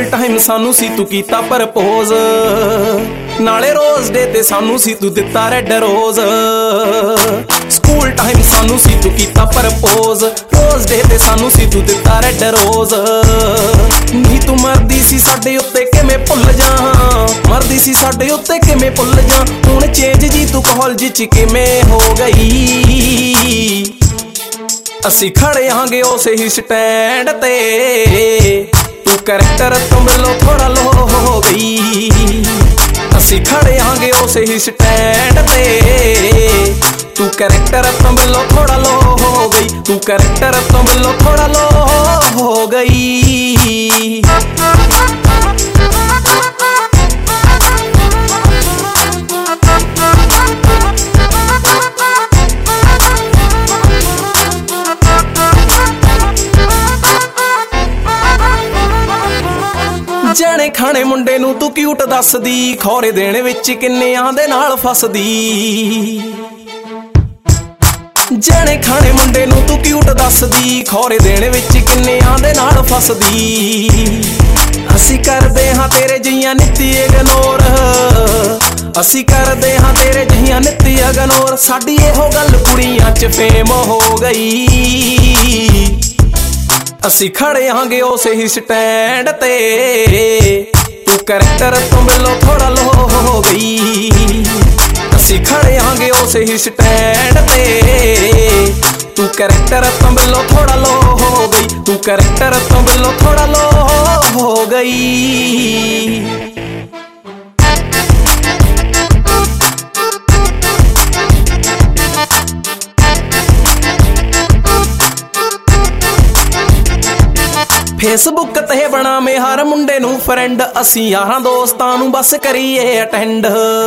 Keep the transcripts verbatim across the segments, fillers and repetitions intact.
Time सानू सी तू कीता प्रपोज, नाले रोज डे ते सानू सी तू दिता रेड रोज। स्कूल टाइम सानू सी तू कीता प्रपोज, रोज डे ते सानू सी तू दिता रेड रोज। नी तू मरदी सी साडे उत्ते किवें भुल जा, मरदी सी साडे उत्ते किवें भुल जा। हुण चेंज जी तू कॉलेज च किवें हो गई, असी खड़े हांगे उस ही स्टैंड ते, तू करैक्टर तो मिलो थोड़ा लो हो गई। असी खड़े हांगे उस ही स्टैंड ते, तू करैक्टर तो मिलो थोड़ा लो हो गई, तू करैक्टर तो मिलो थोड़ा लो हो गई। जाने खाने मुंडे नू तू क्यूट दसदी, खौरे देने विच किन्नियां दे नाल फसदी। जाने खाने मुंडे नू तू क्यूट दसदी, खौरे देने विच किन्नियां दे नाल फसदी। असी करदे हां तेरे जिहियां नित्ती इग्नोर, असी करदे हां तेरे जिहियां नित्ती इग्नोर। साडी इहो गल कुड़ियां च फेम हो गई, असी खड़े हांगे उस ही स्टैंड ते, तू करैक्टर तो मिलो थोड़ा लो हो गई। असी खड़े हांगे उस ही स्टैंड ते, तू करैक्टर तो मिलो थोड़ा लो हो गई, तू करैक्टर तो मिलो थोड़ा लो हो गई। फेसबुक ते बनावे हर मुंडे नू फ्रेंड, असी यारां दोस्तां नू बस करिए अटेंड।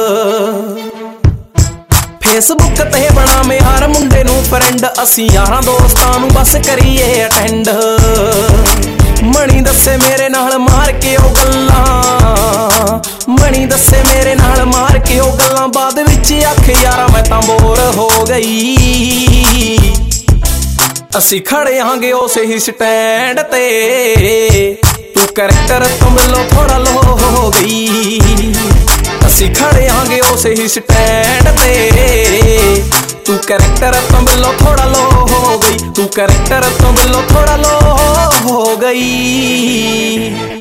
फेसबुक ते बनावे हर मुंडे नू फ्रेंड, असी यारां दोस्तां नू बस करिए अटेंड। मणी दस्से मेरे नाल मार के ओ गल्लां, मणी दस्से मेरे नाल मार के ओ गल्लां, बाद विच आख यारा मैं तां बोर हो गई। असी खड़े हांगे उस ही स्टैंड ते, तू करैक्टर तो मिलो थोड़ा लो हो गई। असी खड़े हांगे उस ही स्टैंड ते, तू करैक्टर तो मिलो थोड़ा लो हो गई, तू करैक्टर तो मिलो थोड़ा लो हो गई।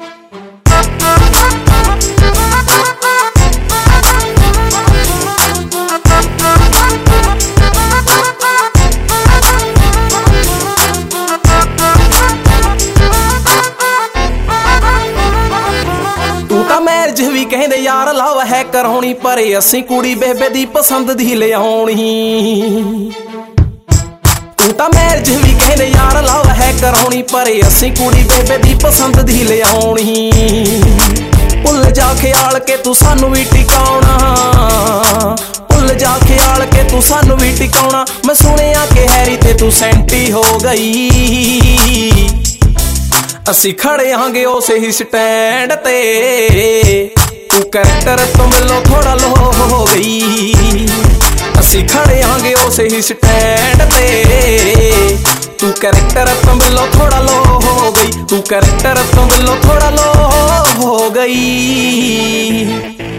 मैरिज भी कहंदे यार लव है कराउणी, पर असी कुड़ी बेबे दी पसंद दी लियाउणी। तू तां मैरिज भी कहंदे यार लव है कराउणी, पर असी कुड़ी बेबे दी पसंद दी लियाउणी। भुल जा ख्याल के तू सानू भी टिकाउणा, भुल जा ख्याल के तू सानू भी टिकाउणा। मैं सुनिया कि हैरी ते तू सेंटी हो गई, असी खड़े हांगे उस ही स्टैंड ते, तू करैक्टर तो मिलो थोड़ा लो हो गई। असी खड़े हांगे उस ही स्टैंड ते, तू करैक्टर तो मिलो थोड़ा लो हो गई, तू करैक्टर तो मिलो थोड़ा लो हो गई।